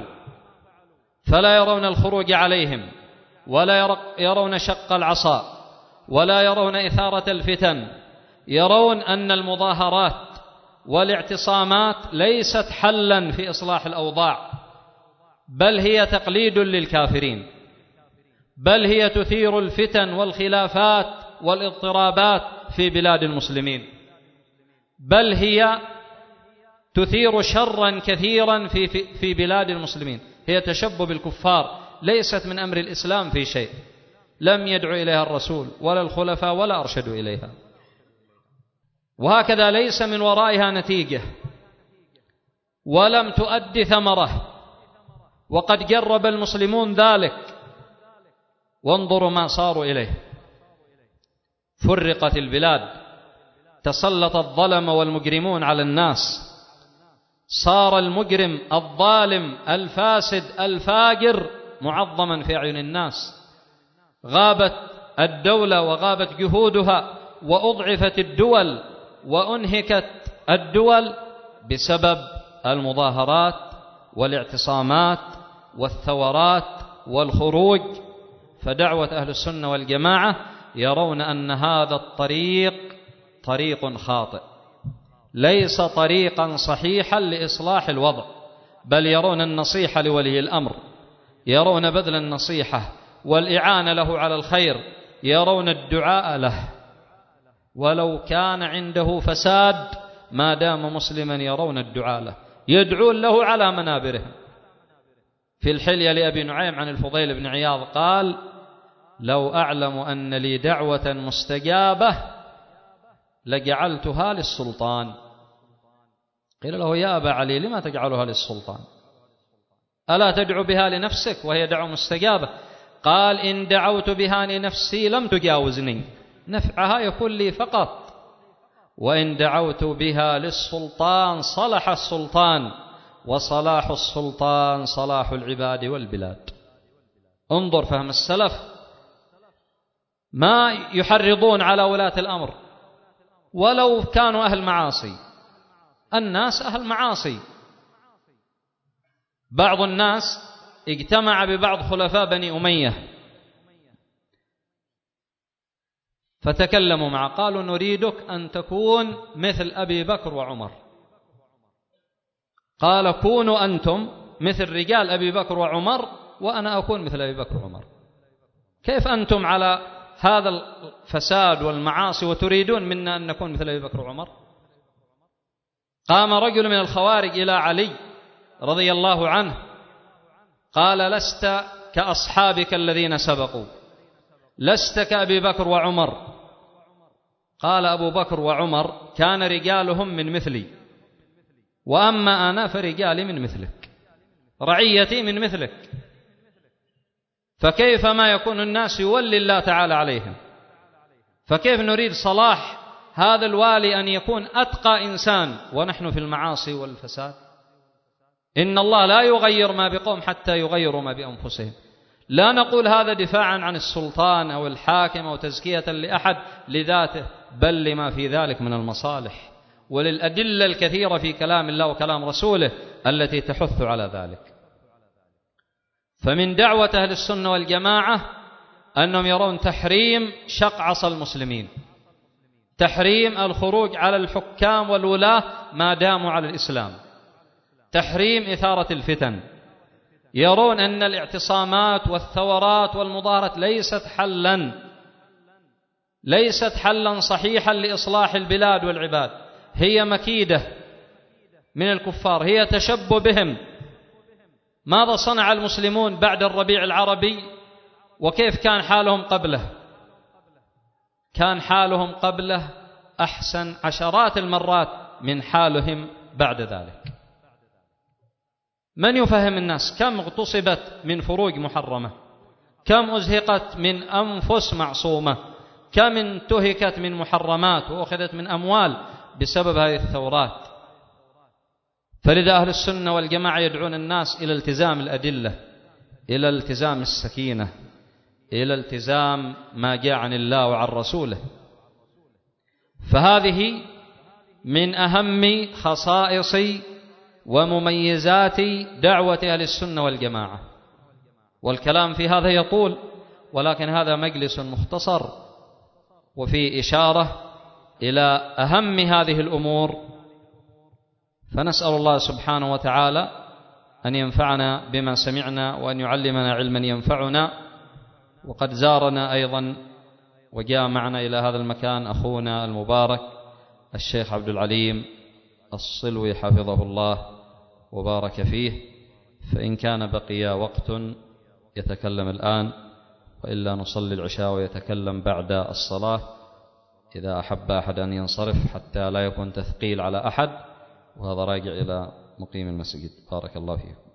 فلا يرون الخروج عليهم، ولا يرون شق العصا، ولا يرون إثارة الفتن. يرون أن المظاهرات والاعتصامات ليست حلا في إصلاح الأوضاع، بل هي تقليد للكافرين، بل هي تثير الفتن والخلافات والاضطرابات في بلاد المسلمين، بل هي تثير شرا كثيرا في, في, في بلاد المسلمين. هي تشبه بالكفار، ليست من أمر الإسلام في شيء، لم يدعو إليها الرسول ولا الخلفاء ولا أرشدوا إليها. وهكذا ليس من ورائها نتيجة، ولم تؤد ثمره، وقد جرب المسلمون ذلك، وانظروا ما صاروا إليه. فرقت البلاد، تسلط الظلم والمجرمون على الناس، صار المجرم الظالم الفاسد الفاجر معظما في أعين الناس، غابت الدولة وغابت جهودها، وأضعفت الدول وأنهكت الدول بسبب المظاهرات والاعتصامات والثورات والخروج. فدعوة أهل السنة والجماعة يرون أن هذا الطريق طريق خاطئ، ليس طريقا صحيحا لإصلاح الوضع، بل يرون النصيحة لولي الأمر، يرون بذل النصيحة والإعانة له على الخير، يرون الدعاء له ولو كان عنده فساد، ما دام مسلما يرون الدعاء له، يدعون له على منابرهم. في الحلية لأبي نعيم عن الفضيل بن عياض قال: لو أعلم أن لي دعوة مستجابة لجعلتها للسلطان. قيل له: يا أبا علي، لما تجعلها للسلطان؟ ألا تدعو بها لنفسك وهي دعوة مستجابة؟ قال: إن دعوت بها لنفسي لم تجاوزني، نفعها يكون لي فقط، وإن دعوت بها للسلطان صلح السلطان، وصلاح السلطان صلاح العباد والبلاد. انظر فهم السلف، ما يحرضون على ولاة الأمر ولو كانوا أهل معاصي. الناس أهل معاصي. بعض الناس اجتمع ببعض خلفاء بني أمية فتكلموا معه، قالوا: نريدك أن تكون مثل أبي بكر وعمر. قال: كونوا أنتم مثل رجال أبي بكر وعمر، وأنا أكون مثل أبي بكر وعمر. كيف أنتم على هذا الفساد والمعاصي وتريدون منا أن نكون مثل أبي بكر وعمر؟ قام رجل من الخوارج إلى علي رضي الله عنه قال: لست كأصحابك الذين سبقوا، لست كأبي بكر وعمر. قال: أبو بكر وعمر كان رجالهم من مثلي، وأما أنا فرجالي من مثلك، رعيتي من مثلك، فكيف ما يكون الناس يولي الله تعالى عليهم؟ فكيف نريد صلاح هذا الوالي أن يكون أتقى إنسان ونحن في المعاصي والفساد؟ إن الله لا يغير ما بقوم حتى يغيروا ما بأنفسهم. لا نقول هذا دفاعا عن السلطان أو الحاكم أو تزكية لأحد لذاته، بل لما في ذلك من المصالح وللأدلة الكثيرة في كلام الله وكلام رسوله التي تحث على ذلك. فمن دعوة أهل السنة والجماعة أنهم يرون تحريم شق عصا المسلمين، تحريم الخروج على الحكام والولاة ما داموا على الإسلام، تحريم إثارة الفتن. يرون أن الاعتصامات والثورات والمظاهرات ليست حلا ليست حلا صحيحا لإصلاح البلاد والعباد، هي مكيدة من الكفار، هي تشبه بهم. ماذا صنع المسلمون بعد الربيع العربي وكيف كان حالهم قبله؟ كان حالهم قبله أحسن عشرات المرات من حالهم بعد ذلك. من يفهم الناس كم اغتصبت من فروج محرمة، كم أزهقت من أنفس معصومة، كم انتهكت من محرمات وأخذت من أموال بسبب هذه الثورات. فلذا أهل السنة والجماعة يدعون الناس إلى التزام الأدلة، إلى التزام السكينة، إلى التزام ما جاء عن الله وعن رسوله. فهذه من أهم خصائص ومميزات دعوة أهل السنة والجماعة. والكلام في هذا يطول، ولكن هذا مجلس مختصر وفي إشارة إلى أهم هذه الأمور. فنسأل الله سبحانه وتعالى أن ينفعنا بما سمعنا وأن يعلمنا علما ينفعنا. وقد زارنا أيضا وجاء معنا إلى هذا المكان أخونا المبارك الشيخ عبد العليم الصلوي حفظه الله وبارك فيه، فإن كان بقي وقت يتكلم الآن، وإلا نصلي العشاء ويتكلم بعد الصلاة إذا أحب أحد أن ينصرف حتى لا يكون تثقيل على أحد. وهذا راجع إلى مقيم المسجد. بارك الله فيكم.